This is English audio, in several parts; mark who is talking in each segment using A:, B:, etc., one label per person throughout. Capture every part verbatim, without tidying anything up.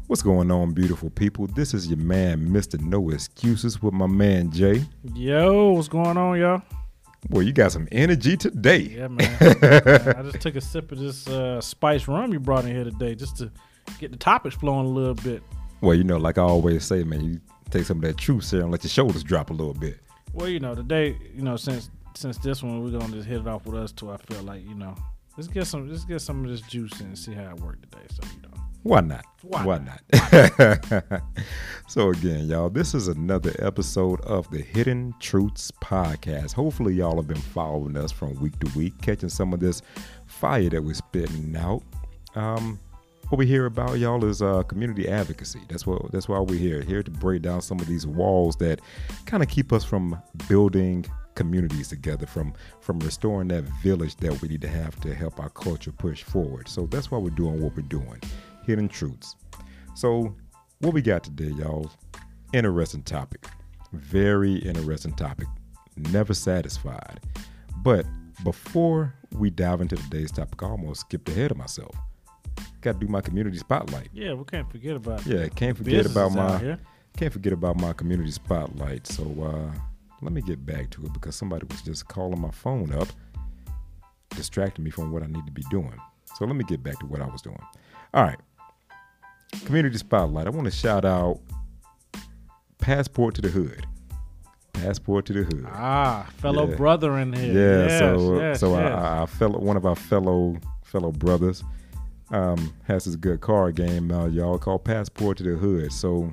A: What's going on, beautiful people? This is your man, Mister No Excuses, with my man, Jay.
B: Yo, what's going on, y'all?
A: Boy, you got some energy today.
B: Yeah, man. man I just took a sip of this uh, spice rum you brought in here today just to get the topics flowing a little bit.
A: Well, you know, like I always say, man, you take some of that truth serum and let your shoulders drop a little bit.
B: Well, you know, today, you know, since since this one, we're going to just hit it off with us too. I feel like, you know, let's get some let's get some of this juice in and see how it worked today. So, you know.
A: Why not?
B: Why,
A: Why
B: not?
A: not? Why not? So again, y'all, this is another episode of the Hidden Truths Podcast. Hopefully y'all have been following us from week to week, catching some of this fire that we're spitting out. Um, what we hear about, y'all, is uh, community advocacy. That's what that's why we're here, here to break down some of these walls that kind of keep us from building communities together, from from restoring that village that we need to have to help our culture push forward. So that's why we're doing what we're doing. Hidden Truths. So what we got today, y'all, interesting topic. Very interesting topic. Never satisfied. But before we dive into today's topic, I almost skipped ahead of myself. Got to do my community spotlight.
B: Yeah, we can't forget about
A: Yeah, can't forget about my
B: here.
A: can't forget about my community spotlight. So uh, let me get back to it because somebody was just calling my phone up, distracting me from what I need to be doing. So let me get back to what I was doing. All right. Community spotlight. I want to shout out Passport to the Hood. Passport to the Hood.
B: Ah, fellow
A: Yeah.
B: brother in here.
A: Yeah.
B: Yes,
A: so
B: yes,
A: so
B: yes.
A: I, I fellow one of our fellow fellow brothers um, has this good card game, uh, y'all, called Passport to the Hood. So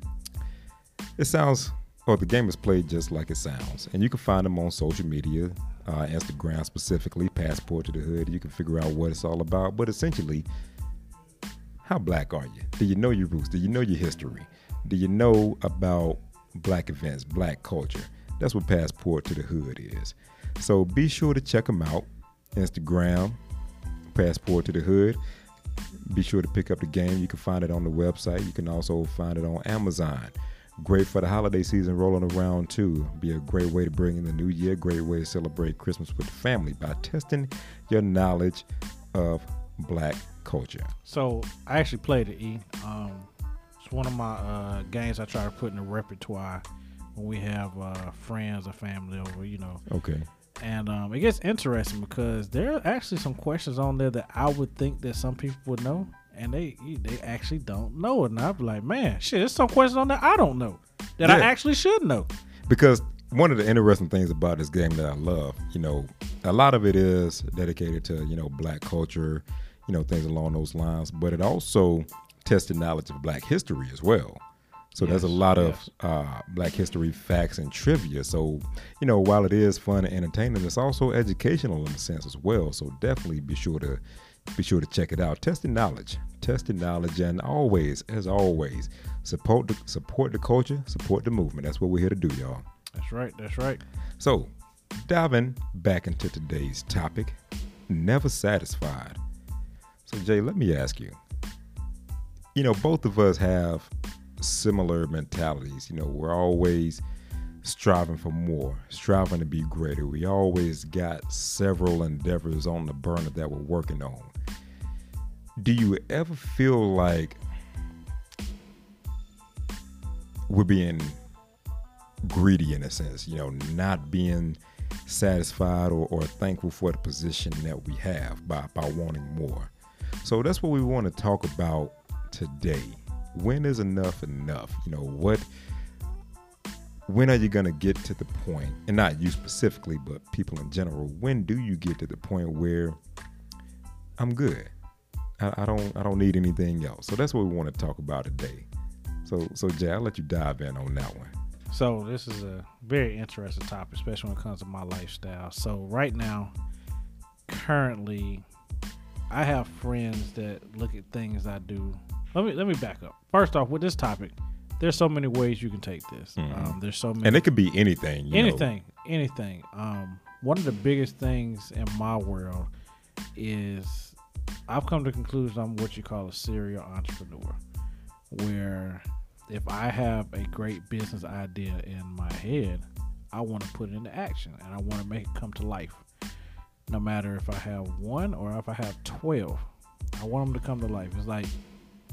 A: it sounds, or the game is played just like it sounds, and you can find them on social media, uh, Instagram specifically, Passport to the Hood. You can figure out what it's all about, but essentially, how black are you? Do you know your roots? Do you know your history? Do you know about black events, black culture? That's what Passport to the Hood is. So be sure to check them out. Instagram, Passport to the Hood. Be sure to pick up the game. You can find it on the website. You can also find it on Amazon. Great for the holiday season rolling around too. Be a great way to bring in the new year. Great way to celebrate Christmas with the family by testing your knowledge of black culture.
B: So I actually played it, E. Um, it's one of my uh, games I try to put in the repertoire when we have uh, friends or family over, you know.
A: Okay.
B: And um, it gets interesting because there are actually some questions on there that I would think that some people would know, and they they actually don't know it. And I'd be like, man, shit, there's some questions on there I don't know that
A: Yeah.
B: I actually should know.
A: Because one of the interesting things about this game that I love, you know, a lot of it is dedicated to, you know, black culture, you know, things along those lines, but it also tested knowledge of black history as well. So
B: Yes,
A: there's a lot of
B: yes.
A: uh, black history facts and trivia. So, you know, while it is fun and entertaining, it's also educational in a sense as well. So definitely be sure to be sure to check it out. Testing knowledge, testing knowledge, and always, as always, support the, support the culture, support the movement. That's what we're here to do, y'all.
B: That's right. That's right.
A: So, diving back into today's topic, never satisfied. So, Jay, let me ask you, you know, both of us have similar mentalities. You know, we're always striving for more, striving to be greater. We always got several endeavors on the burner that we're working on. Do you ever feel like we're being greedy in a sense, you know, not being satisfied or, or thankful for the position that we have by, by wanting more? So that's what we want to talk about today. When is enough enough? You know, what, when are you going to get to the point, and not you specifically, but people in general, when do you get to the point where I'm good? I, I don't, I don't need anything else. So that's what we want to talk about today. So, so Jay, I'll let you dive in on that one.
B: So this is a very interesting topic, especially when it comes to my lifestyle. So right now, currently, I have friends that look at things I do. Let me let me back up. First off, with this topic, there's so many ways you can take this.
A: Mm-hmm.
B: Um, there's so many,
A: And it could be anything. You
B: anything, know. anything. Um, one of the biggest things in my world is I've come to the conclusion I'm what you call a serial entrepreneur, where if I have a great business idea in my head, I want to put it into action and I want to make it come to life. No matter if I have one or if I have twelve, I want them to come to life. It's like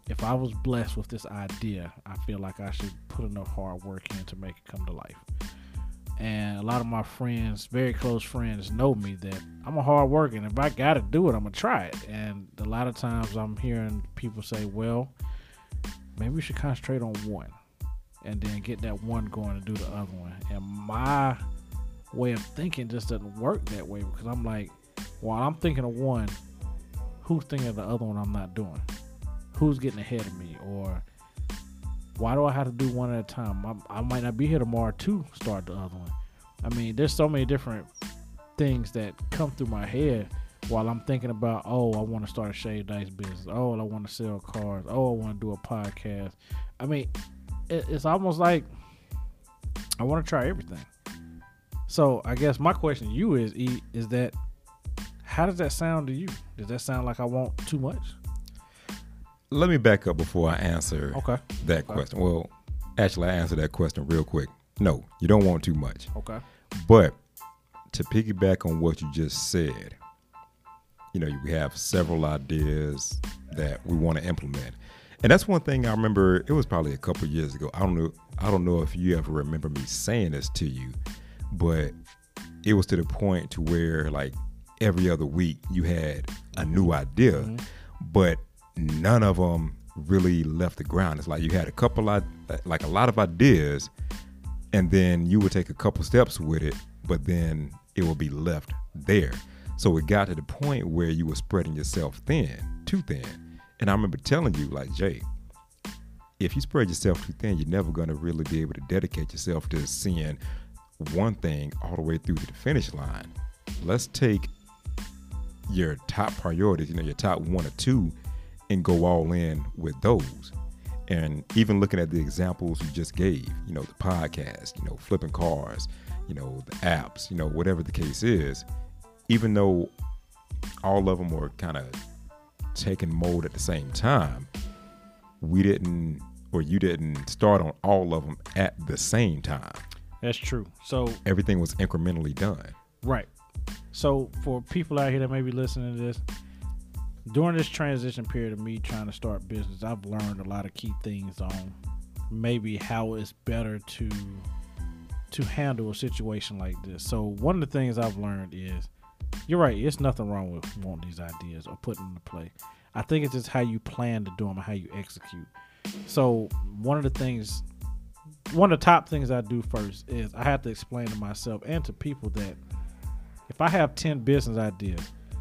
B: if I was blessed with this idea, I feel like I should put enough hard work in to make it come to life. And a lot of my friends, very close friends, know me that I'm a hard worker, and if I got to do it, I'm going to try it. And a lot of times I'm hearing people say, well, maybe we should concentrate on one and then get that one going and do the other one. And my way of thinking just doesn't work that way, because I'm like, while I'm thinking of one, who's thinking of the other one I'm not doing? Who's getting ahead of me? Or why do I have to do one at a time? I, I might not be here tomorrow to start the other one. I mean, there's so many different things that come through my head while I'm thinking about, oh, I want to start a shaved ice business. Oh, I want to sell cars. Oh, I want to do a podcast. I mean, it, it's almost like I want to try everything. So I guess my question to you is, E, is that how does that sound to you? Does that sound like I want too much?
A: Let me back up before I answer
B: okay.
A: that
B: okay.
A: question. Well, actually, I answer that question real quick. No, you don't want too much.
B: Okay.
A: But to piggyback on what you just said, you know, we have several ideas that we want to implement. And that's one thing I remember, it was probably a couple years ago. I don't know, I don't know if you ever remember me saying this to you, but it was to the point to where like every other week you had a new idea, mm-hmm. but none of them really left the ground. It's like you had a couple of, like a lot of ideas, and then you would take a couple steps with it, but then it will be left there. So it got to the point where you were spreading yourself thin, too thin. And I remember telling you, like, Jay, if you spread yourself too thin, you're never going to really be able to dedicate yourself to seeing one thing all the way through to the finish line. Let's take your top priorities, you know, your top one or two, and go all in with those. And even looking at the examples you just gave, you know, the podcast, you know, flipping cars, you know, the apps, you know, whatever the case is, even though all of them were kind of taking mold at the same time, we didn't, or you didn't start on all of them at the same time.
B: That's true. So
A: everything was incrementally done.
B: Right. So for people out here that may be listening to this, during this transition period of me trying to start business, I've learned a lot of key things on maybe how it's better to to handle a situation like this. So one of the things I've learned is, you're right, it's nothing wrong with wanting these ideas or putting them into play. I think it's just how you plan to do them and how you execute. So one of the things, one of the top things I do first is I have to explain to myself and to people that if I have ten business ideas,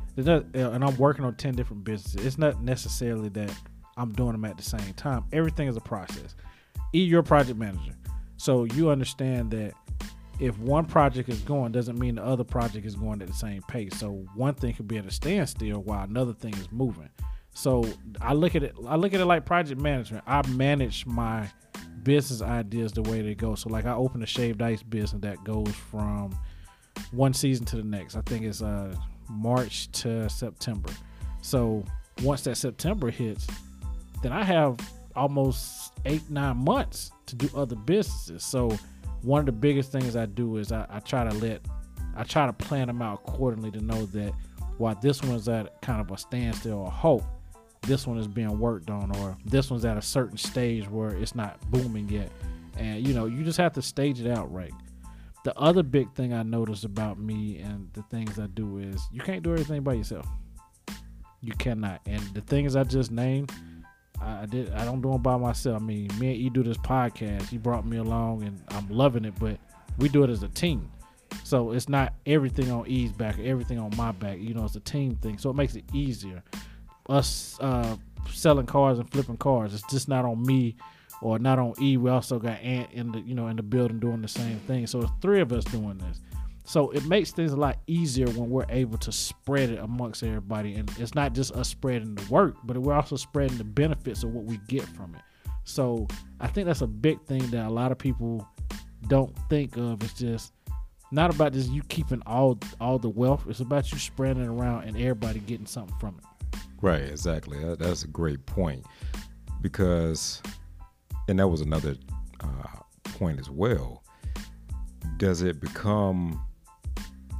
B: and I'm working on ten different businesses, it's not necessarily that I'm doing them at the same time. Everything is a process. E, you're a project manager, so you understand that if one project is going, doesn't mean the other project is going at the same pace. So one thing could be at a standstill while another thing is moving. So I look at it, I look at it like project management. I manage my business ideas the way they go. So like I open a shaved ice business that goes from one season to the next. I think it's uh March to September. So once that September hits, then I have almost eight, nine months to do other businesses. So one of the biggest things I do is I, I try to let, I try to plan them out accordingly to know that while this one's at kind of a standstill or halt, this one is being worked on, or this one's at a certain stage where it's not booming yet. And, you know, you just have to stage it out right. The other big thing I notice about me and the things I do is you can't do everything by yourself. You cannot. And the things I just named, I did. I don't do them by myself. I mean, me and E do this podcast. He brought me along, and I'm loving it. But we do it as a team, so it's not everything on E's back, or everything on my back. You know, it's a team thing, so it makes it easier. Us uh, selling cars and flipping cars, it's just not on me or not on E. We also got Ant in the you know in the building doing the same thing. So it's three of us doing this. So it makes things a lot easier when we're able to spread it amongst everybody. And it's not just us spreading the work, but we're also spreading the benefits of what we get from it. So I think that's a big thing that a lot of people don't think of. It's just not about just you keeping all all the wealth. It's about you spreading it around and everybody getting something from it.
A: Right, exactly. That, that's a great point. Because, and that was another uh, point as well, does it become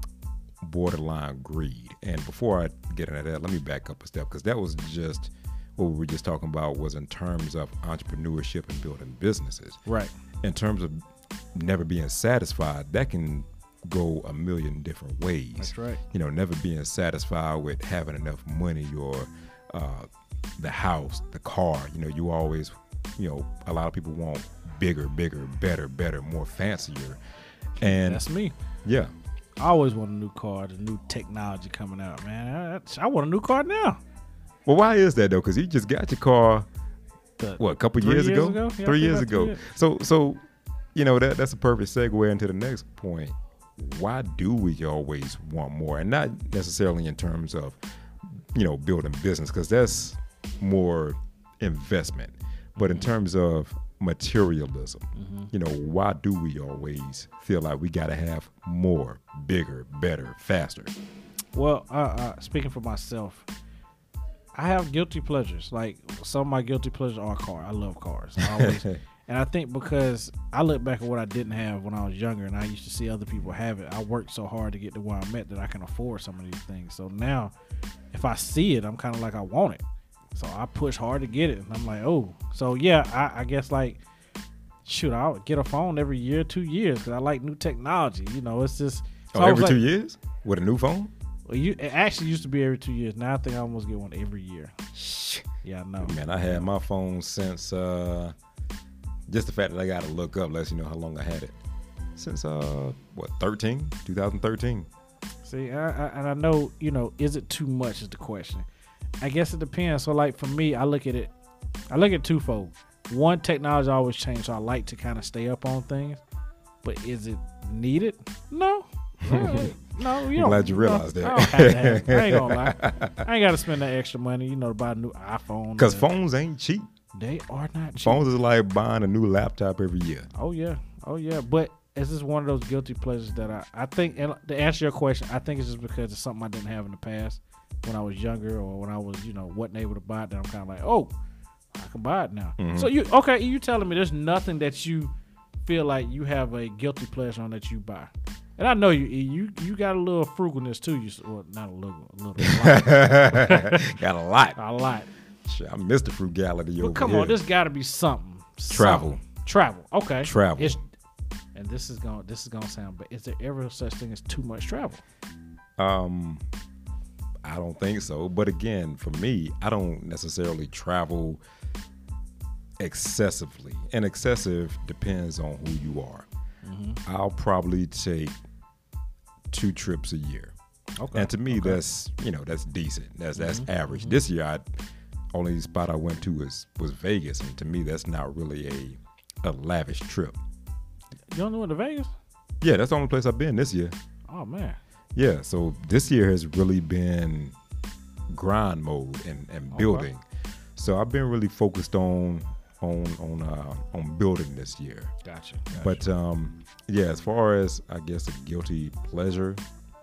A: borderline greed? And before I get into that, let me back up a step, because that was just what we were just talking about was in terms of entrepreneurship and building businesses.
B: Right.
A: In terms of never being satisfied, that can go a million different ways.
B: That's right.
A: You know, never being satisfied with having enough money or uh, the house, the car. You know, you always, you know, a lot of people want bigger, bigger, better, better, more fancier. And
B: that's me.
A: Yeah.
B: I always want a new car, the new technology coming out, man. I, I want a new car now.
A: Well, why is that though? Because you just got your car,
B: The,
A: what, a couple
B: three
A: years,
B: years
A: ago?
B: ago? Yeah, I
A: three
B: think
A: years
B: about
A: ago.
B: three years.
A: So, so, you know, that that's a perfect segue into the next point. Why do we always want more? And not necessarily in terms of, you know, building business, because that's more investment. But in terms of materialism,
B: Mm-hmm.
A: you know, why do we always feel like we got to have more, bigger, better, faster?
B: Well, uh, uh, speaking for myself, I have guilty pleasures. Like some of my guilty pleasures are cars. I love cars. I always, and I think because I look back at what I didn't have when I was younger, and I used to see other people have it. I worked so hard to get to where I'm at that I can afford some of these things. So now, if I see it, I'm kind of like I want it. So I push hard to get it, and I'm like, oh. So yeah, I, I guess like, shoot, I'll get a phone every year, two years, because I like new technology. You know, it's just it's
A: Oh, every
B: like,
A: two years with a new phone?
B: Well, you, it actually used to be every two years. Now I think I almost get one every year. Yeah, I know.
A: Man, I had my phone since uh, just the fact that I got to look up lets you know how long I had it. Since uh, what, thirteen, twenty thirteen.
B: See, I, I, and I know, you know, is it too much is the question. I guess it depends. So, like for me, I look at it, I look at twofold. One, technology always changes, so I like to kind of stay up on things. But is it needed? No. No, you
A: I'm
B: don't.
A: glad you realized
B: no,
A: that.
B: I don't have to have it. I ain't gonna lie. I ain't got to spend that extra money, you know, to buy a new iPhone.
A: Because
B: uh,
A: phones ain't cheap.
B: they are not cheap.
A: Phones is like buying a new laptop every year.
B: Oh yeah, oh yeah. But it's just one of those guilty pleasures that I, I think. And to answer your question, I think it's just because it's something I didn't have in the past when I was younger, or when I was, you know, wasn't able to buy it. That I'm kind of like, oh, I can buy it now.
A: Mhm.
B: So you okay? You telling me there's nothing that you feel like you have a guilty pleasure on that you buy? And I know you you you got a little frugalness too. You well, not a little, a little, a lot.
A: Got a lot.
B: a lot.
A: Shit, I missed the frugality
B: But
A: over
B: come
A: here.
B: on, there's got to be something.
A: Travel.
B: Something. Travel. Okay.
A: Travel.
B: It's, and this is going this is gonna sound, but is there ever such thing as too much travel?
A: Um, I don't think so. But again, for me, I don't necessarily travel excessively. And excessive depends on who you are.
B: Mm-hmm.
A: I'll probably take two trips a year.
B: Okay.
A: And to me,
B: okay.
A: that's, you know, that's decent. That's that's
B: Mhm,
A: average.
B: mhm.
A: This year, I only spot I went to was was Vegas, and to me, that's not really a a lavish trip.
B: You don't know to Vegas?
A: Yeah, that's the only place I've been this year.
B: Oh man.
A: Yeah, so this year has really been grind mode and, and
B: Okay.
A: building. So I've been really focused on on on uh, on building this year.
B: Gotcha. gotcha.
A: But um, yeah, as far as I guess a guilty pleasure,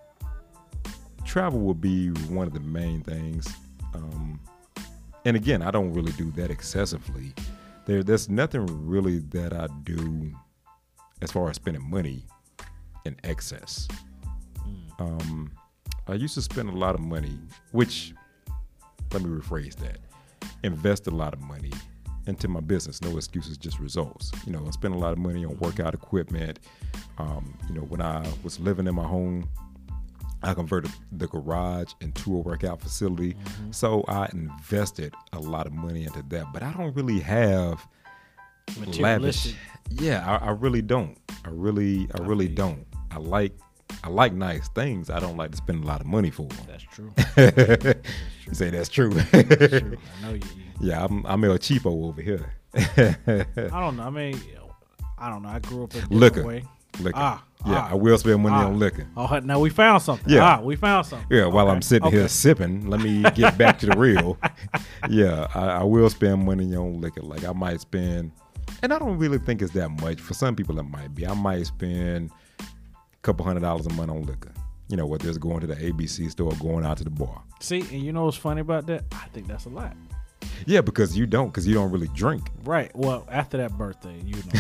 A: travel would be one of the main things. Um, and again, I don't really do that excessively. There, there's nothing really that I do as far as spending money in excess.
B: Mm.
A: Um, I used to spend a lot of money, which, let me rephrase that, invest a lot of money into my business. No excuses, just results. You know, I spent a lot of money on workout equipment. Um, you know, when I was living in my home, I converted the garage into a workout facility.
B: Mhm.
A: So I invested a lot of money into that, but I don't really have lavish.
B: Materialistic.
A: Yeah, I, I really don't. I really, I
B: I
A: really
B: feel you.
A: don't. I like, I like nice things. I don't like to spend a lot of money for them.
B: That's true.
A: You say that's true.
B: That's true. I know you. you-
A: Yeah, I'm, I'm El Cheapo over here.
B: I don't know. I mean, I don't know. I grew up in a different
A: Liquor.
B: way.
A: Liquor.
B: Ah,
A: yeah,
B: ah,
A: I will spend money
B: ah.
A: on liquor.
B: Oh, now we found something.
A: Yeah.
B: Ah, we found something.
A: Yeah, while
B: Okay,
A: I'm sitting
B: okay.
A: here sipping, let me get back to the real. Yeah, I, I will spend money on liquor. Like I might spend, and I don't really think it's that much. For some people, it might be. I might spend a couple hundred dollars a month on liquor. You know, whether it's going to the A B C store or going out to the bar.
B: See, and you know what's funny about that? I think that's a lot.
A: Yeah, because you don't, because you don't really drink.
B: Right. Well, after that birthday, you know,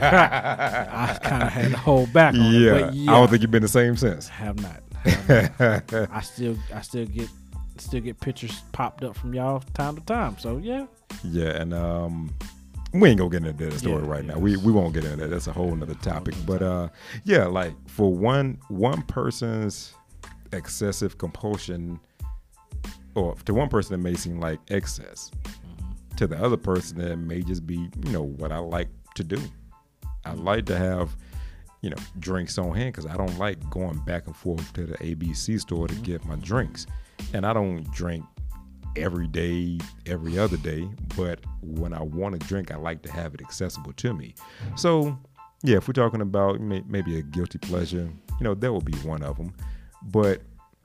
B: I kind of had to hold back on
A: Yeah,
B: it. But yeah,
A: I don't think you've been the same since.
B: have not. Have not. I still, I still get still get pictures popped up from y'all time to time. So yeah,
A: yeah, and um, we ain't gonna get into that story
B: Yeah,
A: right
B: yeah.
A: now. We we won't get into that. That's a whole nother topic. But uh, yeah, like for one one person's excessive compulsion, or to one person it may seem like excess. To the other person, that may just be, you know, what I like to do. I like to have, you know, drinks on hand because I don't like going back and forth to the A B C store to get my drinks. And I don't drink every day, every other day. But when I want to drink, I like to have it accessible to me. So, yeah, if we're talking about may- maybe a guilty pleasure, you know, that would be one of them. But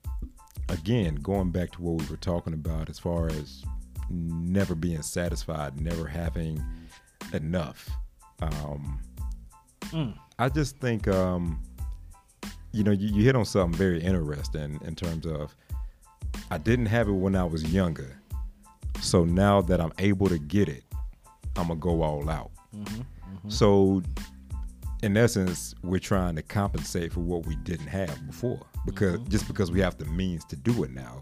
A: again, going back to what we were talking about as far as never being satisfied, never having enough. Um,
B: Mm.
A: I just think, um, you know, you, you hit on something very interesting in terms of I didn't have it when I was younger. So now that I'm able to get it, I'm going to go all out.
B: Mm-hmm, mm-hmm.
A: So in essence, we're trying to compensate for what we didn't have before because
B: Mm-hmm.
A: just because we have the means to do it now.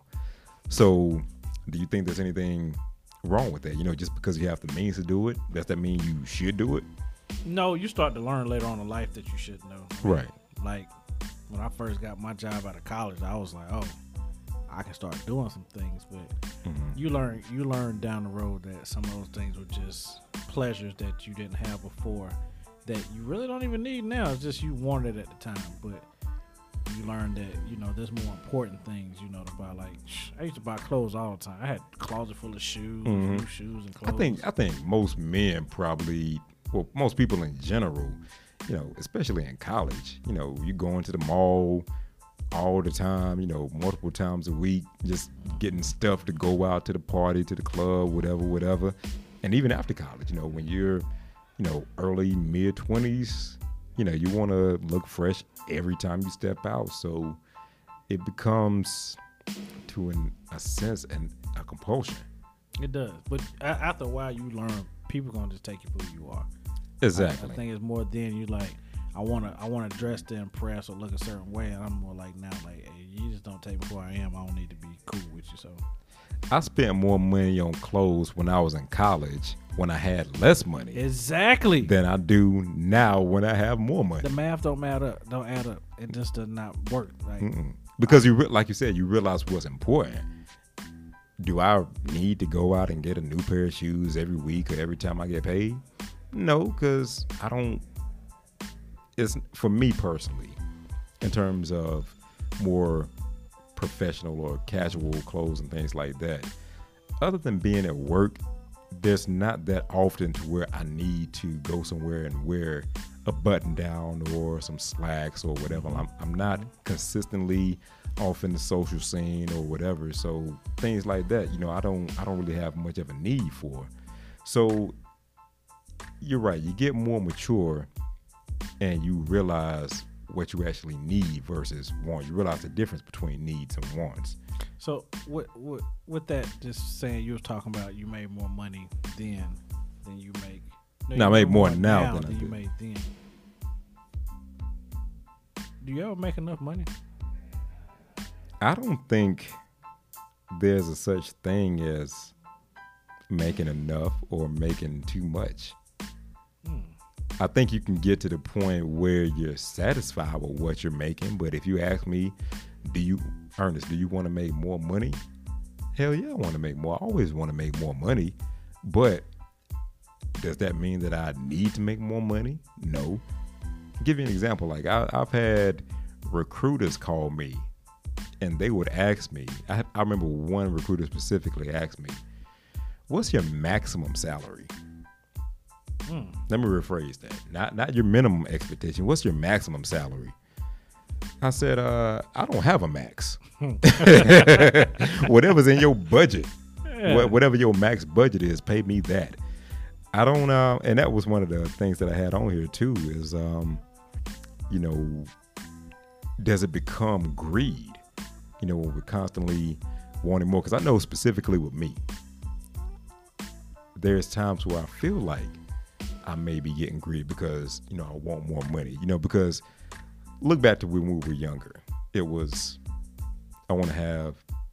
A: So do you think there's anything wrong with that? You know, just because you have the means to do it, does that mean you should do it?
B: No, you start to learn later on in life that you should know.
A: Right.
B: Like when I first got my job out of college, I was like, oh, I can start doing some things. But
A: Mm-hmm.
B: you learn you learn down the road that some of those things were just pleasures that you didn't have before that you really don't even need now. It's just you wanted it at the time. But you learn that, you know, there's more important things, you know, to buy. Like, sh- I used to buy clothes all the time. I had a closet full of shoes,
A: Mhm.
B: new shoes and clothes.
A: I think I think most men probably, well, most people in general, you know, especially in college, you know, you go into the mall all the time, you know, multiple times a week, just getting stuff to go out to the party, to the club, whatever, whatever. And even after college, you know, when you're, you know, early, mid twenties, you know, you want to look fresh every time you step out. So it becomes, to an, a sense, an, a compulsion.
B: It does. But a- after a while, you learn people going to just take you for who you are.
A: Exactly.
B: I, I think it's more then you like, I want to I want to dress to impress or look a certain way. And I'm more like now, like, hey, you just don't take me who I am. I don't need to be cool with you. So
A: I spent more money on clothes when I was in college when I had less money
B: exactly.
A: than I do now when I have more money.
B: The math don't matter up, don't add up. It just does not work. Like
A: Mm-mm. Because you, re- like you said, you realize what's important. Do I need to go out and get a new pair of shoes every week or every time I get paid? No, because I don't. It's for me personally, in terms of more professional or casual clothes and things like that. Other than being at work, there's not that often to where I need to go somewhere and wear a button down or some slacks or whatever. I'm, I'm not consistently off in the social scene or whatever. So things like that, you know, I don't I don't really have much of a need for. So you're right. You get more mature and you realize what you actually need versus want. You realize the difference between needs and wants.
B: so. What what with that? Just saying, you was talking about you made more money then than you make.
A: No,
B: you
A: I make
B: make
A: more now than I
B: you
A: did.
B: made then. Do you ever make enough money?
A: I don't think there's a such thing as making enough or making too much.
B: Hmm.
A: I think you can get to the point where you're satisfied with what you're making. But if you ask me, do you, Ernest, do you want to make more money? Hell yeah, I want to make more. I always want to make more money. But does that mean that I need to make more money? No. I'll give you an example. Like I, I've had recruiters call me and they would ask me, I, I remember one recruiter specifically asked me, what's your maximum salary?
B: Hmm.
A: Let me rephrase that. Not not your minimum expectation. What's your maximum salary? I said, uh, I don't have a max. Whatever's in your budget,
B: Yeah.
A: wha- whatever your max budget is, pay me that. I don't, uh, and that was one of the things that I had on here too is, um, you know, does it become greed? You know, when we're constantly wanting more. Because I know specifically with me, there's times where I feel like I may be getting greedy because, you know, I want more money. You know, because look back to when we were younger. It was, I want to have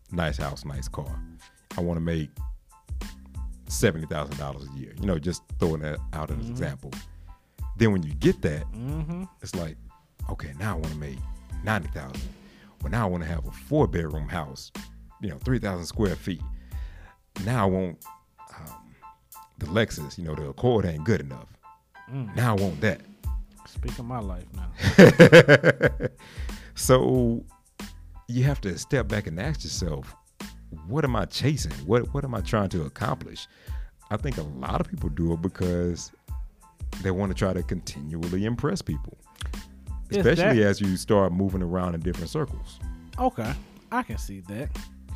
A: nice house, nice car. I want to make seventy thousand dollars a year. You know, just throwing that out as an
B: Mhm.
A: example. Then when you get that,
B: Mm-hmm.
A: it's like, okay, now I want to make ninety thousand. Well, now I want to have a four bedroom house, you know, three thousand square feet. Now I want um, the Lexus, you know, the Accord ain't good enough.
B: Mm.
A: Now I want that.
B: Speak of my life now.
A: So you have to step back and ask yourself, what am I chasing? What what am I trying to accomplish? I think a lot of people do it because they want to try to continually impress people,
B: Is
A: especially
B: that-
A: as you start moving around in different circles.
B: Okay, I can see that.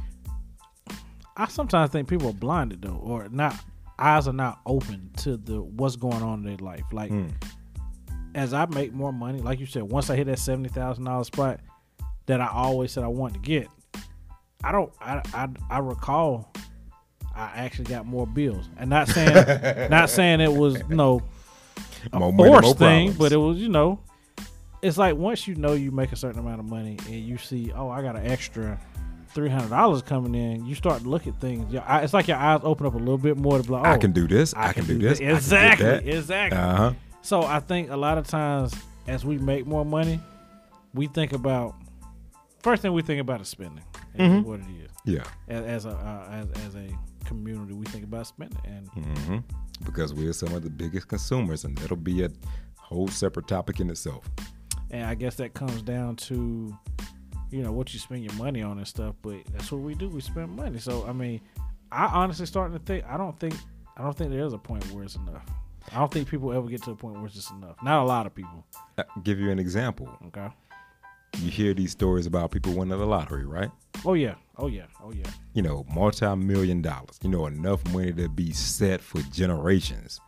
B: I sometimes think people are blinded though, or not. Eyes are not open to the what's going on in their life. Like
A: Mm.
B: as I make more money, like you said, once I hit that seventy thousand dollar spot that I always said I wanted to get, I don't. I I, I recall I actually got more bills, and not saying not saying it was you know a
A: More money, more
B: forced thing,
A: problems.
B: but it was you know. It's like once you know you make a certain amount of money and you see, oh, I got an extra three hundred dollars coming in, you start to look at things. Your eye- It's like your eyes open up a little bit more to be like, oh,
A: I can do this. I, can, do this.
B: that. Exactly,
A: I can get
B: exactly.
A: that. Uh-huh.
B: So I think a lot of times as we make more money, we think about first thing we think about is spending. Is
A: Mhm.
B: what it is.
A: Yeah.
B: As, as a uh, as as a community, we think about spending, and
A: hmm Because we're some of the biggest consumers, and that'll be a whole separate topic in itself.
B: and I guess that comes down to you know what you spend your money on and stuff. But that's what we do. We spend money. So I mean, I honestly starting to think. I don't think. I don't think there is a point where it's enough. I don't think people ever get to a point where it's just enough. Not a lot of people.
A: I'll give you an example.
B: Okay.
A: You hear these stories about people winning the lottery, right?
B: Oh yeah. Oh yeah. Oh yeah.
A: You know, multi-million dollars. You know, enough money to be set for generations.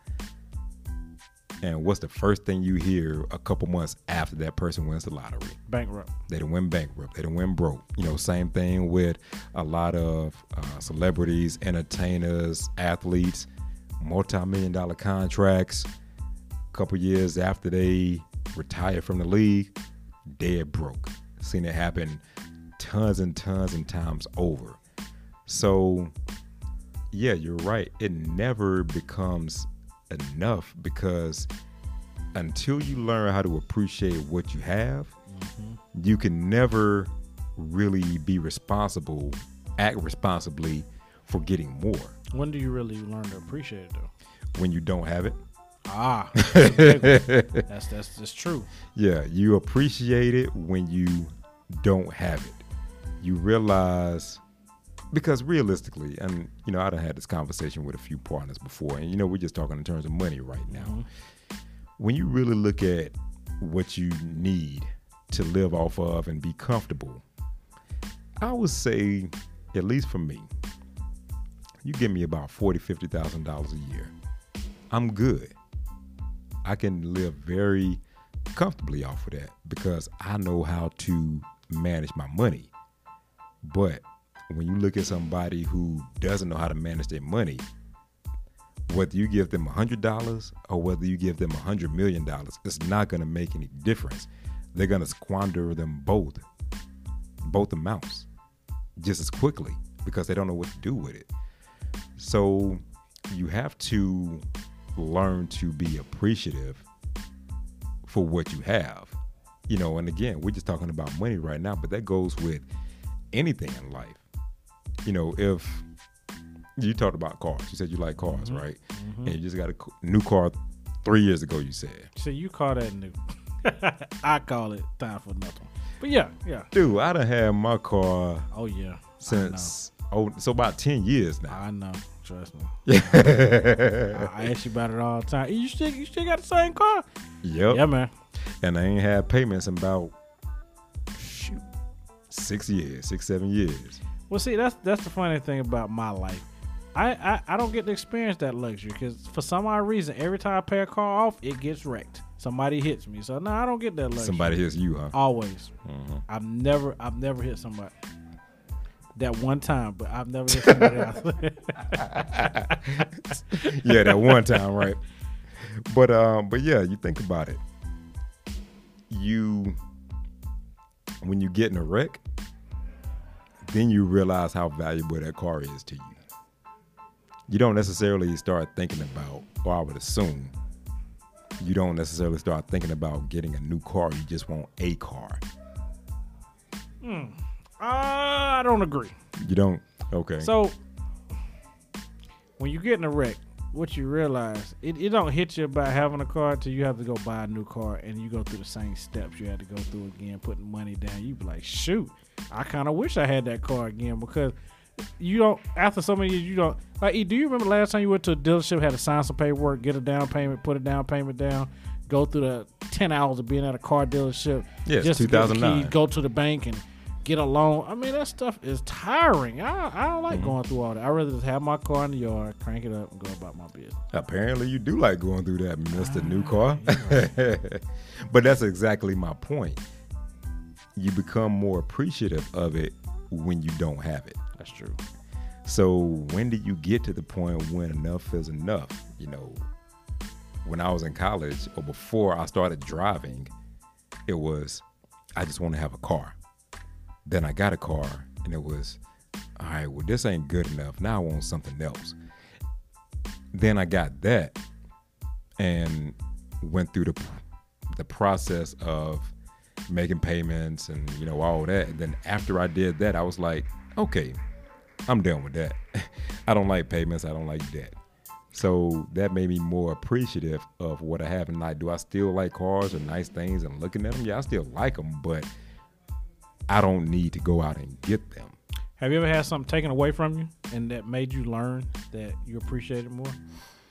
A: And what's the first thing you hear a couple months after that person wins the lottery?
B: Bankrupt.
A: They done went bankrupt. They done went broke. You know, same thing with a lot of uh, celebrities, entertainers, athletes, multi-million dollar contracts. A couple years after they retire from the league, dead broke. Seen it happen tons and tons and times over. So, yeah, you're right. It never becomes enough because until you learn how to appreciate what you have,
B: Mm-hmm.
A: you can never really be responsible, act responsibly for getting more
B: When do you really learn to appreciate it though?
A: when you don't have it.
B: Ah, that's a big one. that's that's just true.
A: Yeah, you appreciate it when you don't have it. You realize, because realistically, and you know, I done had this conversation with a few partners before, and you know, we're just talking in terms of money right now.
B: Mhm.
A: When you really look at what you need to live off of and be comfortable, I would say, at least for me, you give me about forty thousand, fifty thousand dollars a year, I'm good. I can live very comfortably off of that because I know how to manage my money. But when you look at somebody who doesn't know how to manage their money, whether you give them one hundred dollars or whether you give them one hundred million dollars, it's not going to make any difference. They're going to squander them both, both amounts, just as quickly because they don't know what to do with it. So you have to learn to be appreciative for what you have. You know, and again, we're just talking about money right now, but that goes with anything in life. You know, if you talked about cars, you said you like cars,
B: Mhm.
A: right?
B: Mhm.
A: And you just got a c- new car three years ago, you said.
B: So you call that new? I call it time for nothing. But yeah, yeah.
A: Dude, I done had my car
B: Oh yeah.
A: since, oh, so about ten years now.
B: I know. Trust me.
A: yep.
B: I, I ask you about it all the time. You still you still got the same car? Yeah, man.
A: And I ain't had payments in about, shoot, six years, six, seven years.
B: Well, see, that's that's the funny thing about my life. I, I, I don't get to experience that luxury because for some odd reason, every time I pay a car off, it gets wrecked. Somebody hits me, so no, I don't get that luxury.
A: Somebody hits you, huh?
B: Always.
A: Mhm.
B: I've never I've never hit somebody. That one time, but I've never hit somebody else.
A: Yeah, that one time, right? But um, but yeah, you think about it. You, when you get in a wreck, then you realize how valuable that car is to you. You don't necessarily start thinking about, or I would assume, you don't necessarily start thinking about getting a new car. You just want a car.
B: Hmm. Uh, I don't agree.
A: You don't? Okay.
B: So, when you get in a wreck, what you realize, it, it don't hit you about having a car till you have to go buy a new car and you go through the same steps you had to go through again, putting money down. You be like, shoot, I kind of wish I had that car again, because you don't, after so many years, you don't, like, do you remember last time you went to a dealership, had to sign some paperwork, get a down payment, put a down payment down, go through the ten hours of being at a car dealership,
A: yes,
B: just
A: two thousand nine.
B: To get the keys, go to the bank and get a loan? I mean, that stuff is tiring. I, I don't like mm-hmm. going through all that. I'd rather just have my car in the yard, crank it up, and go about my business.
A: Apparently, you do like going through that, Mister Ah, New Car.
B: Yeah.
A: But that's exactly my point. You become more appreciative of it when you don't have it.
B: That's true.
A: So when do you get to the point when enough is enough? You know, when I was in college or before I started driving, it was, I just want to have a car. Then I got a car and it was, all right, well, this ain't good enough. Now I want something else. Then I got that and went through the the process of making payments and, you know, all that. And then after I did that, I was like, okay, I'm done with that. I don't like payments. I don't like debt. So that made me more appreciative of what I have. And like, do I still like cars or nice things and looking at them? Yeah, I still like them, but I don't need to go out and get them.
B: Have you ever had something taken away from you and that made you learn that you appreciate it more?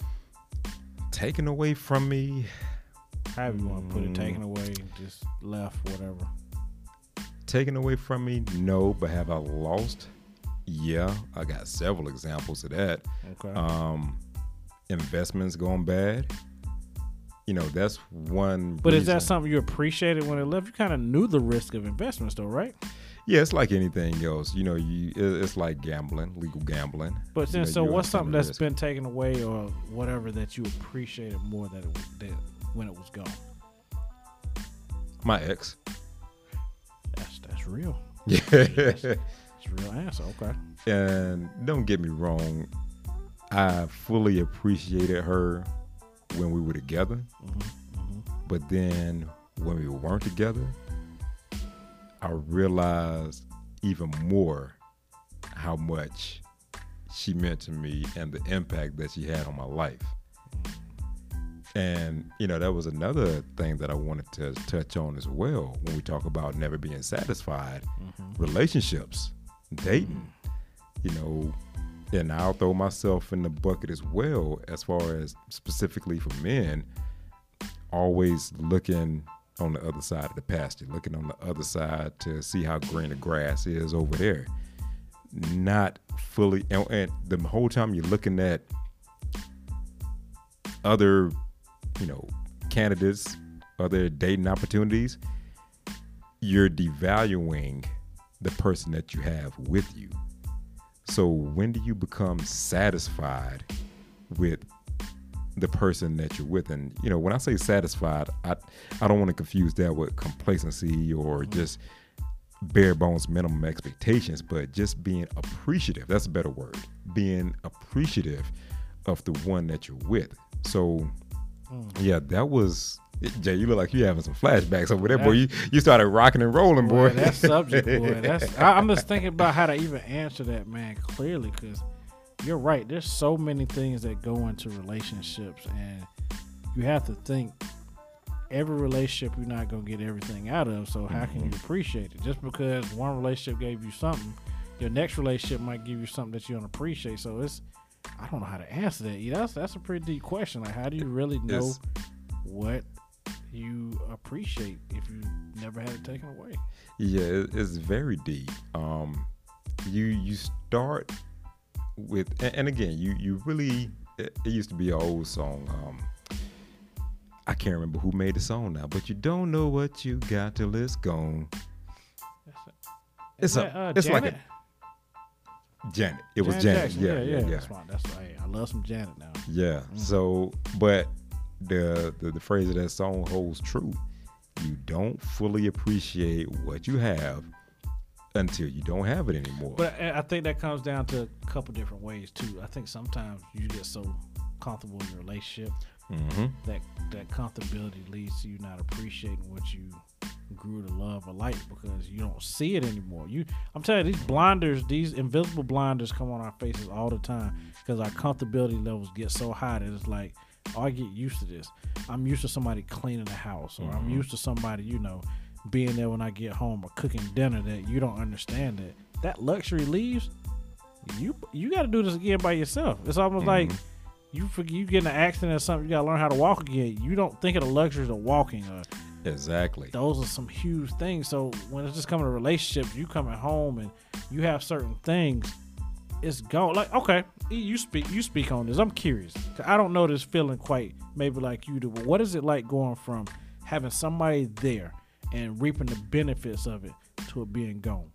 A: Taken away from me?
B: However you want to put it, taken away, just left, whatever.
A: Taken away from me? No, but have I lost? Yeah, I got several examples of that.
B: Okay.
A: Um, investments going bad. You know, that's one.
B: But
A: reason.
B: Is that something you appreciated when it left? You kind of knew the risk of investments, though, right?
A: Yeah, it's like anything else. You know, you it's like gambling, legal gambling.
B: But then,
A: you know,
B: so what's something that's
A: risk.
B: been taken away or whatever that you appreciated more that it was, that when it was gone?
A: My ex.
B: That's that's real.
A: Yeah.
B: That's, that's a real answer. Okay.
A: And don't get me wrong, I fully appreciated her when we were together.
B: Mm-hmm, mm-hmm.
A: But then when we weren't together, I realized even more how much she meant to me and the impact that she had on my life. And, you know, that was another thing that I wanted to touch on as well when we talk about never being satisfied. Mm-hmm. Relationships, dating, mm-hmm. you know, and I'll throw myself in the bucket as well as far as specifically for men, always looking on the other side of the pasture, looking on the other side to see how green the grass is over there. Not fully, and, and the whole time you're looking at other, you know, candidates, other dating opportunities, you're devaluing the person that you have with you. So when do you become satisfied with the person that you're with? And, you know, when I say satisfied, I I don't want to confuse that with complacency or just bare bones minimum expectations, but just being appreciative. That's a better word. Being appreciative of the one that you're with. So, mm. yeah, that was... Jay, you look like you having some flashbacks over there, boy. You you started rocking and rolling, boy.
B: boy that subject, boy. That's I, I'm just thinking about how to even answer that, man, clearly, because you're right. There's so many things that go into relationships, and you have to think every relationship you're not gonna get everything out of. So how can you appreciate it? Just because one relationship gave you something, your next relationship might give you something that you don't appreciate. So it's I don't know how to answer that. Yeah, that's that's a pretty deep question. Like, how do you really know it's, what you appreciate if you never had it taken away?
A: Yeah, it, it's very deep. Um, you you start with, and, and again, you you really. It, it used to be an old song. Um, I can't remember who made the song now, but you don't know what you got till it's gone. It's
B: that,
A: a,
B: uh,
A: it's
B: Janet?
A: like a Janet. It was
B: Janet
A: Janet. Yeah, yeah, yeah.
B: That's why. That's why. Hey, I love some Janet now.
A: Yeah. Mm. So, but. The, the the phrase of that song holds true. You don't fully appreciate what you have until you don't have it anymore.
B: But I I think that comes down to a couple different ways too. I think sometimes you get so comfortable in your relationship
A: Mm-hmm.
B: that that comfortability leads to you not appreciating what you grew to love or like because you don't see it anymore. You, I'm telling you, these blinders, these invisible blinders, come on our faces all the time because our comfortability levels get so high that it's like, oh, I get used to this. I'm used to somebody cleaning the house, or I'm
A: Mhm.
B: used to somebody, you know, being there when I get home or cooking dinner. That you don't understand that that luxury leaves. You you got to do this again by yourself. It's almost like
A: Mhm.
B: you forget, you get in an accident or something. You got to learn how to walk again. You don't think of the luxuries of walking. Or
A: Exactly.
B: those are some huge things. So when it's just coming to relationships, you coming home and you have certain things, it's gone. Like, okay, you speak you speak on this. I'm curious. 'Cause I don't know this feeling quite maybe like you do, but what is it like going from having somebody there and reaping the benefits of it to it being gone?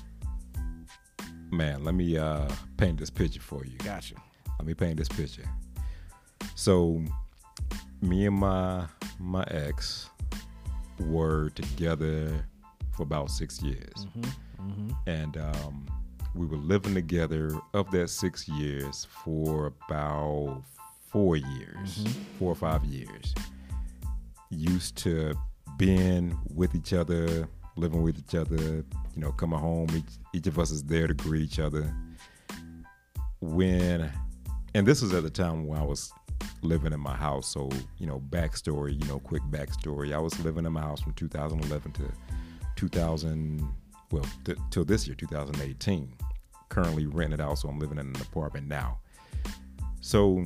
A: Man, let me uh, paint this picture for you.
B: Gotcha.
A: Let me paint this picture. So, me and my my ex were together for about six years,
B: Mm-hmm. Mm-hmm.
A: and um, we were living together of that six years for about four years,
B: Mhm.
A: four or five years. Used to being with each other, living with each other. You know, coming home, each, each of us is there to greet each other. When, and this was at the time when I was living in my house. So, you know, backstory, you know, quick backstory. I was living in my house from two thousand eleven to two thousand, well, th- till this year, two thousand eighteen. Currently rented out, so I'm living in an apartment now. So,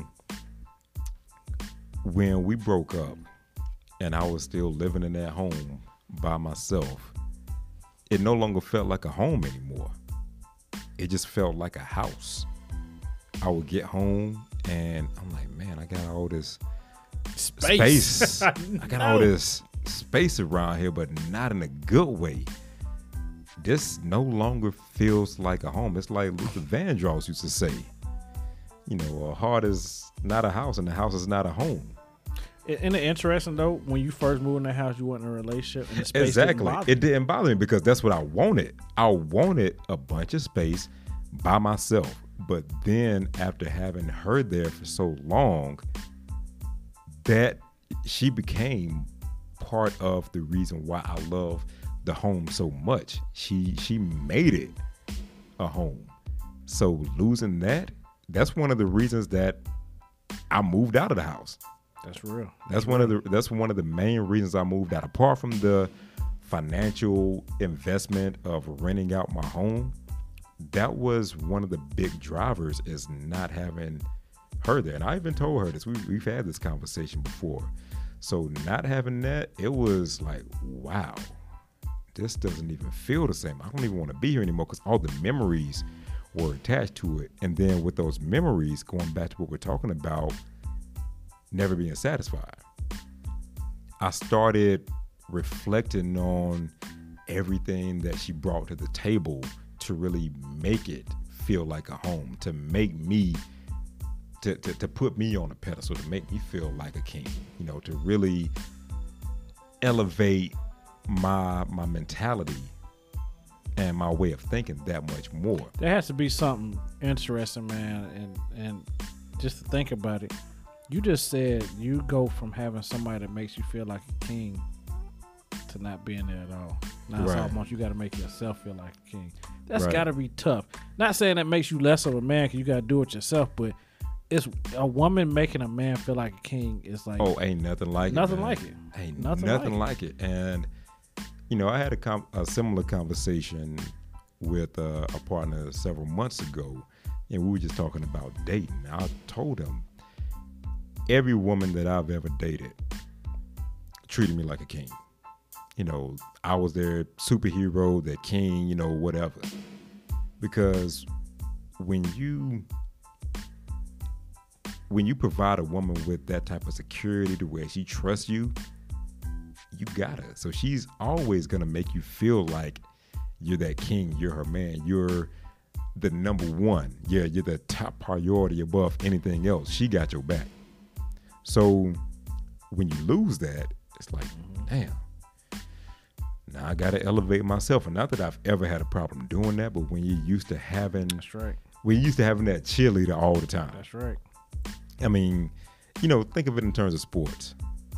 A: when we broke up and I was still living in that home by myself, it no longer felt like a home anymore. It just felt like a house. I would get home and I'm like, man, I got all this
B: Space.
A: space. I got all this space around here, but not in a good way. This no longer feels like a home. It's like Luther Vandross used to say, you know, a heart is not a house and a house is not a home.
B: Isn't it interesting though? When you first moved in the house, you weren't in a relationship, and the space
A: Exactly.
B: didn't bother
A: It didn't bother me because that's what I wanted. I wanted a bunch of space by myself. But then after having her there for so long, that she became part of the reason why I love the home so much. She she made it a home. So losing that, that's one of the reasons that I moved out of the house.
B: That's real.
A: That's one of the that's one of the main reasons I moved out. Apart from the financial investment of renting out my home, that was one of the big drivers, is not having her there. And I even told her this. We, we've had this conversation before. So not having that, it was like, wow, this doesn't even feel the same. I don't even want to be here anymore because all the memories were attached to it. And then with those memories, going back to what we're talking about, never being satisfied, I started reflecting on everything that she brought to the table to really make it feel like a home, to make me, to, to, to put me on a pedestal, to make me feel like a king, you know, to really elevate my my mentality and my way of thinking that much more.
B: There has to be something interesting, man, and and just to think about it. You just said you go from having somebody that makes you feel like a king to not being there at all. Now it's
A: Right.
B: almost you got to make yourself feel like a king. That's
A: Right.
B: got to be tough. Not saying that makes you less of a man because you got to do it yourself, but it's a woman making a man feel like a king is like
A: Oh, ain't nothing like
B: nothing
A: it. man.
B: like it.
A: Ain't
B: Nothing
A: nothing,
B: like
A: like, it. And you know, I had a, com- a similar conversation with uh, a partner several months ago, and we were just talking about dating. I told him every woman that I've ever dated treated me like a king. You know, I was their superhero, their king, you know, whatever. Because when you when you provide a woman with that type of security to where she trusts you, you got her. So she's always gonna make you feel like you're that king, you're her man, you're the number one. Yeah, you're the top priority above anything else. She got your back. So when you lose that, it's like, damn, Now I got to elevate myself. And not that I've ever had a problem doing that, but when you're used to having,
B: That's right.
A: when you're used to having that cheerleader all the time.
B: That's right.
A: I mean, you know, think of it in terms of sports.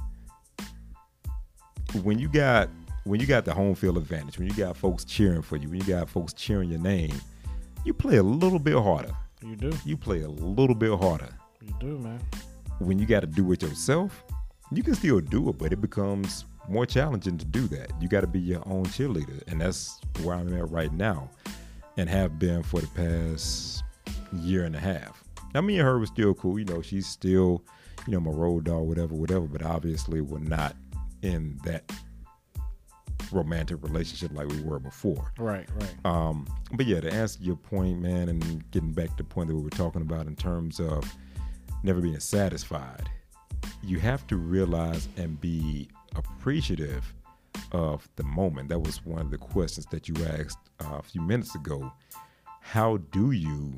A: When you got when you got the home field advantage, when you got folks cheering for you, when you got folks cheering your name, you play a little bit harder.
B: You do.
A: You play a little bit harder.
B: You do, man.
A: When you got to do it yourself, you can still do it, but it becomes more challenging to do that. You got to be your own cheerleader, and that's where I'm at right now, and have been for the past year and a half. Now, me and her was still cool. You know, she's still, you know, my road dog, whatever, whatever. But obviously, we're not in that romantic relationship like we were before.
B: Right, right.
A: Um, but yeah, to answer your point, man, and getting back to the point that we were talking about in terms of never being satisfied, you have to realize and be appreciative of the moment. That was one of the questions that you asked uh, a few minutes ago. How do you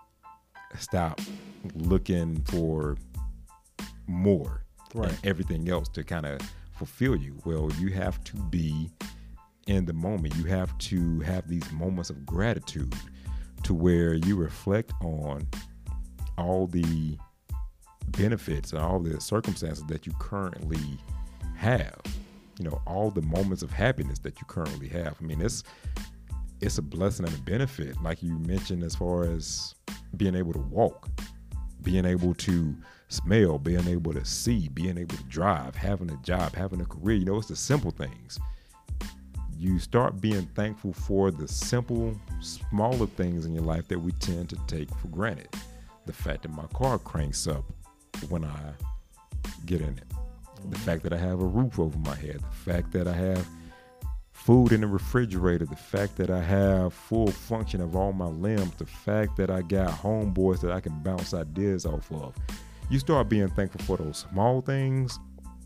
A: stop looking for more
B: Right.
A: and everything else to kind of fulfill you? Well, you have to be in the moment. You have to have these moments of gratitude to where you reflect on all the benefits and all the circumstances that you currently have. You know, all the moments of happiness that you currently have. I mean, it's it's a blessing and a benefit, like you mentioned, as far as being able to walk, being able to smell, being able to see, being able to drive, having a job, having a career. You know, it's the simple things. You start being thankful for the simple, smaller things in your life that we tend to take for granted. The fact that my car cranks up when I get in it. The fact that I have a roof over my head. The fact that I have food in the refrigerator. The fact that I have full function of all my limbs. The fact that I got homeboys that I can bounce ideas off of. You start being thankful for those small things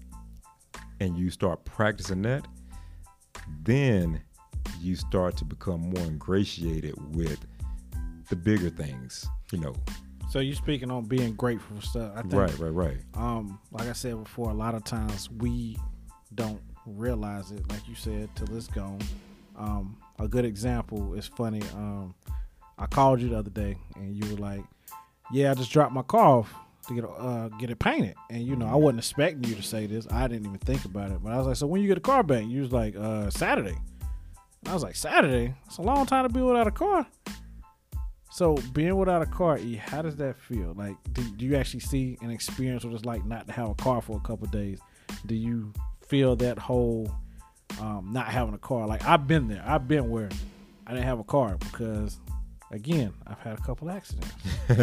A: and you start practicing that, then you start to become more ingratiated with the bigger things, you know.
B: So you speaking on being grateful for stuff. I think,
A: Right, right, right.
B: Um, like I said before, a lot of times we don't realize it, like you said, till it's gone. Um, a good example is funny. Um, I called you the other day and you were like, yeah, I just dropped my car off to get uh get it painted. And you know, I wasn't expecting you to say this. I didn't even think about it. But I was like, so when you get a car back? You was like, uh Saturday. And I was like, Saturday? It's a long time to be without a car. So being without a car, E, how does that feel? Like, do, do you actually see and experience what it's like not to have a car for a couple of days? Do you feel that whole um, not having a car? Like, I've been there. I've been where I didn't have a car because, again, I've had a couple accidents.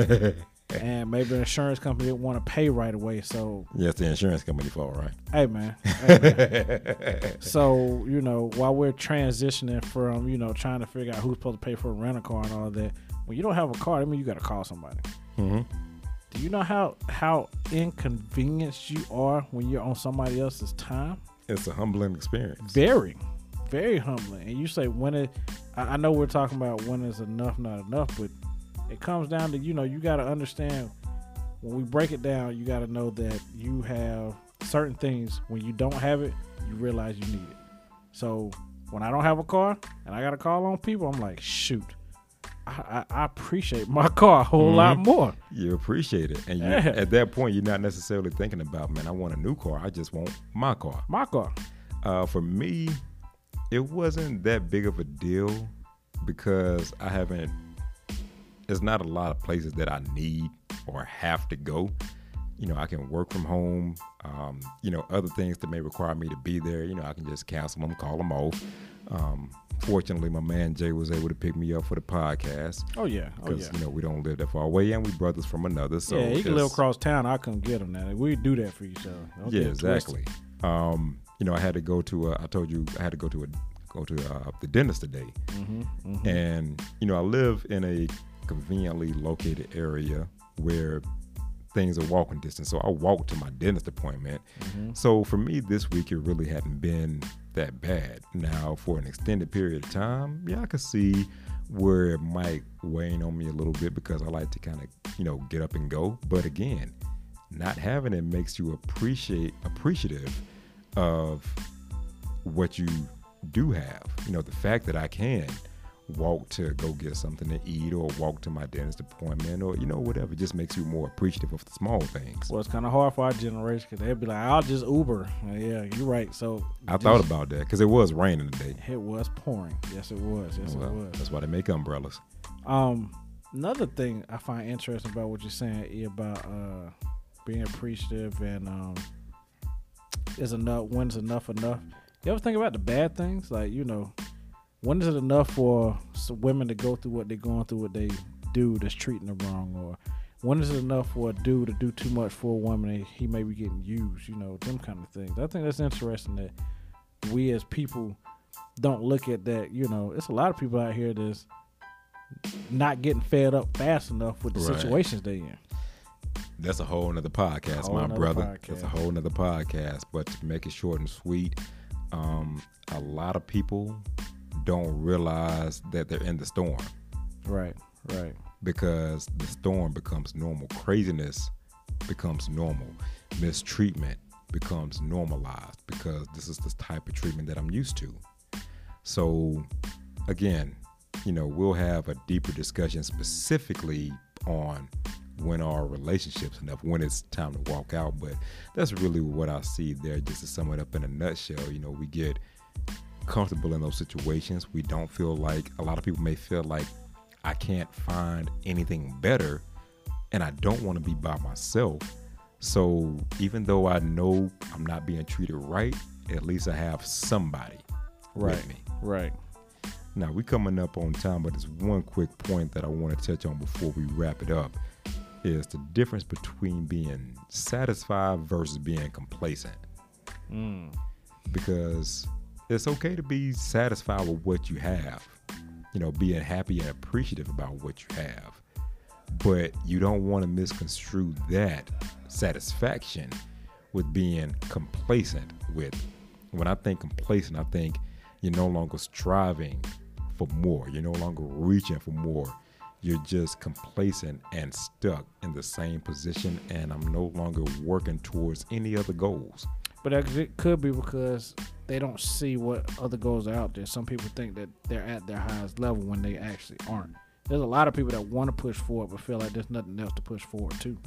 B: And maybe an insurance company didn't want to pay right away. So
A: yes, the insurance company fault, right?
B: Hey man. Hey, man. So, you know, while we're transitioning from, you know, trying to figure out who's supposed to pay for a rental car and all that, when you don't have a car, I mean, you got to call somebody.
A: Mm-hmm.
B: Do you know how how inconvenienced you are when you're on somebody else's time?
A: It's a humbling experience.
B: Very, very humbling. And you say when it, I, I know we're talking about when is enough, not enough, but it comes down to, you know, you got to understand when we break it down, you got to know that you have certain things. When you don't have it, you realize you need it. So when I don't have a car and I got to call on people, I'm like, shoot, I, I, I appreciate my car a whole mm-hmm. lot more.
A: You appreciate it. And you,
B: yeah.
A: at that point, you're not necessarily thinking about, man, I want a new car. I just want my car.
B: My car.
A: Uh, for me, it wasn't that big of a deal because I haven't, there's not a lot of places that I need or have to go. You know, I can work from home. Um, you know, other things that may require me to be there, you know, I can just cancel them, call them off. Um, fortunately, my man Jay was able to pick me up for the podcast.
B: Oh, yeah. Oh,
A: Because,
B: yeah.
A: you know, we don't live that far away and we brothers from another. So
B: yeah, he can live across town. I couldn't get him that. We do that for each other. Don't
A: yeah, exactly. Um, you know, I had to go to, a, I told you I had to go to a, go to uh, the dentist today.
B: Mm-hmm, mm-hmm.
A: And, you know, I live in a conveniently located area where things are walking distance. So I walk to my dentist appointment. Mm-hmm. So for me this week, it really hadn't been that bad. Now for an extended period of time, yeah, I could see where it might wane on me a little bit because I like to kind of, you know, get up and go. But again, not having it makes you appreciate appreciative of what you do have. You know, the fact that I can walk to go get something to eat or walk to my dentist appointment or, you know, whatever, just makes you more appreciative of the small things.
B: Well, it's kind of hard for our generation because they'd be like, I'll just Uber. Yeah, you're right. So
A: I thought about that because it was raining today.
B: It was pouring. Yes, it was. Yes,
A: well,
B: it was.
A: That's why they make umbrellas.
B: Um, another thing I find interesting about what you're saying is about uh, being appreciative and um, is enough, when's enough enough? You ever think about the bad things? Like, you know, when is it enough for some women to go through what they're going through, what they do that's treating them wrong? Or when is it enough for a dude to do too much for a woman and he may be getting used, you know, them kind of things. I think that's interesting that we as people don't look at that. You know, it's a lot of people out here that's not getting fed up fast enough with the
A: right.
B: situations they in.
A: That's a whole nother podcast, whole my nother brother.
B: Podcast.
A: That's a whole nother podcast. But to make it short and sweet, um, a lot of people don't realize that they're in the storm.
B: Right, right.
A: Because the storm becomes normal. Craziness becomes normal. Mistreatment becomes normalized because this is the type of treatment that I'm used to. So, again, you know, we'll have a deeper discussion specifically on when our relationships enough, when it's time to walk out. But that's really what I see there, just to sum it up in a nutshell. You know, we get comfortable in those situations. We don't feel like, a lot of people may feel like, I can't find anything better and I don't want to be by myself. So even though I know I'm not being treated right, at least I have somebody
B: right.
A: with me.
B: Right.
A: Now we coming up on time, but there's one quick point that I want to touch on before we wrap it up, is the difference between being satisfied versus being complacent.
B: Mm.
A: Because it's okay to be satisfied with what you have, you know, being happy and appreciative about what you have. But you don't want to misconstrue that satisfaction with being complacent with. When I think complacent, I think you're no longer striving for more. You're no longer reaching for more. You're just complacent and stuck in the same position, and I'm no longer working towards any other goals.
B: But it could be because they don't see what other goals are out there. Some people think that they're at their highest level when they actually aren't. There's a lot of people that want to push forward but feel like there's nothing else to push forward to.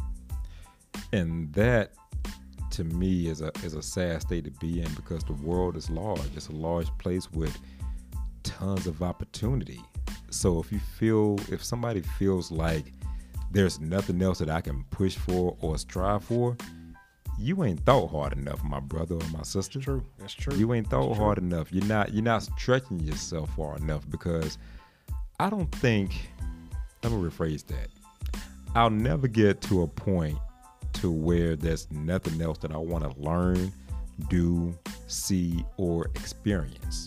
A: And that, to me, is a is a sad state to be in, because the world is large. It's a large place with tons of opportunity. So if you feel, if somebody feels like there's nothing else that I can push for or strive for, you ain't thought hard enough, my brother or my sister.
B: That's true. That's true.
A: You ain't thought
B: That's
A: hard
B: true.
A: enough. You're not you're not stretching yourself far enough, because I don't think, let me rephrase that. I'll never get to a point to where there's nothing else that I want to learn, do, see, or experience.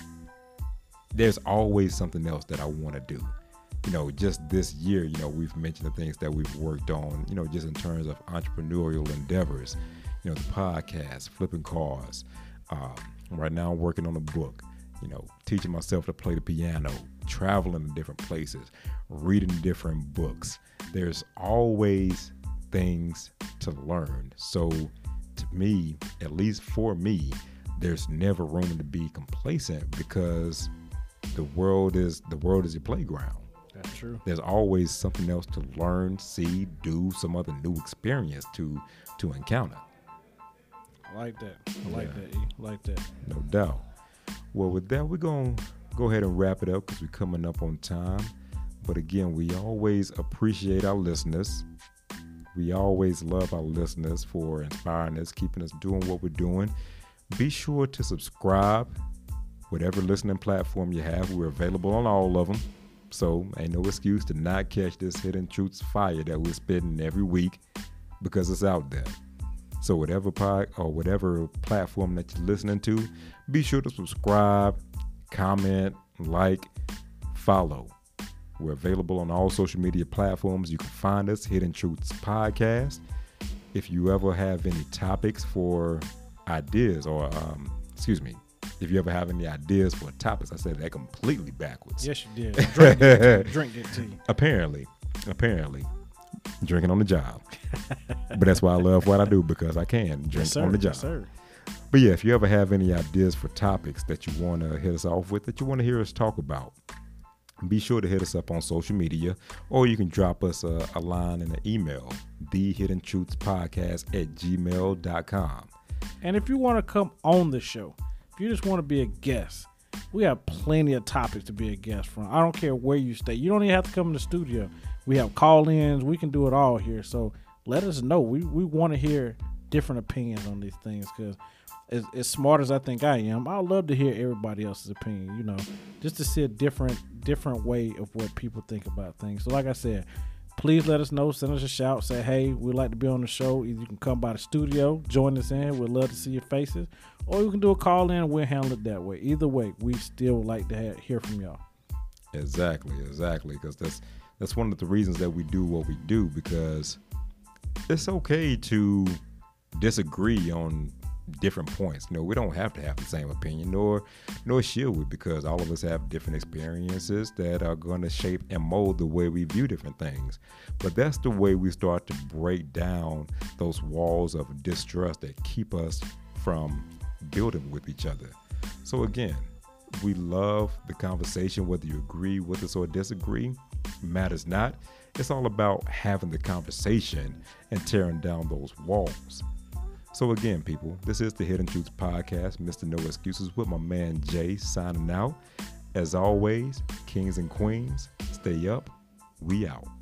A: There's always something else that I want to do. You know, just this year, you know, we've mentioned the things that we've worked on, you know, just in terms of entrepreneurial endeavors, you know, the podcast, flipping cars. Um, right now I'm working on a book, you know, teaching myself to play the piano, traveling to different places, reading different books. There's always things to learn. So to me, at least for me, there's never room to be complacent, because the world is the world is your playground.
B: That's true.
A: There's always something else to learn, see, do, some other new experience to to encounter.
B: I like that. I like
A: Yeah.
B: that. E. I like that.
A: No doubt. Well, with that, we're going to go ahead and wrap it up because we're coming up on time. But again, we always appreciate our listeners. We always love our listeners for inspiring us, keeping us doing what we're doing. Be sure to subscribe, whatever listening platform you have. We're available on all of them. So ain't no excuse to not catch this Hidden Truths fire that we're spitting every week, because it's out there. So whatever pod or whatever platform that you're listening to, be sure to subscribe, comment, like, follow. We're available on all social media platforms. You can find us, Hidden Truths Podcast. If you ever have any topics for ideas or, um, excuse me, if you ever have any ideas for topics, I said that completely backwards.
B: Yes, you did. Drink it. Drink it tea.
A: Apparently, apparently, drinking on the job. But that's why I love what I do, because I can drink
B: Yes, sir.
A: on the job.
B: Yes, sir.
A: But yeah, if you ever have any ideas for topics that you want to hit us off with, that you want to hear us talk about, be sure to hit us up on social media, or you can drop us a, a line in an email, the hidden truths podcast at gmail dot com.
B: And if you want to come on the show, if you just want to be a guest, we have plenty of topics to be a guest from. I don't care where you stay. You don't even have to come in the studio. We have call-ins. We can do it all here. So let us know. We we want to hear different opinions on these things, because as, as smart as I think I am, I love to hear everybody else's opinion, you know, just to see a different different way of what people think about things. So like I said, please let us know. Send us a shout. Say, hey, we'd like to be on the show. Either you can come by the studio, join us in. We'd love to see your faces. Or you can do a call in and we'll handle it that way. Either way, we still like to have, hear from y'all.
A: Exactly, exactly. Because that's, that's one of the reasons that we do what we do, because it's okay to disagree on different points. You know, we don't have to have the same opinion, nor nor should we, because all of us have different experiences that are going to shape and mold the way we view different things. But that's the way we start to break down those walls of distrust that keep us from building with each other. So again, we love the conversation, whether you agree with us or disagree, matters not. It's all about having the conversation and tearing down those walls. So again, people, this is the Hidden Truths Podcast, Mister No Excuses, with my man Jay signing out. As always, kings and queens, stay up. We out.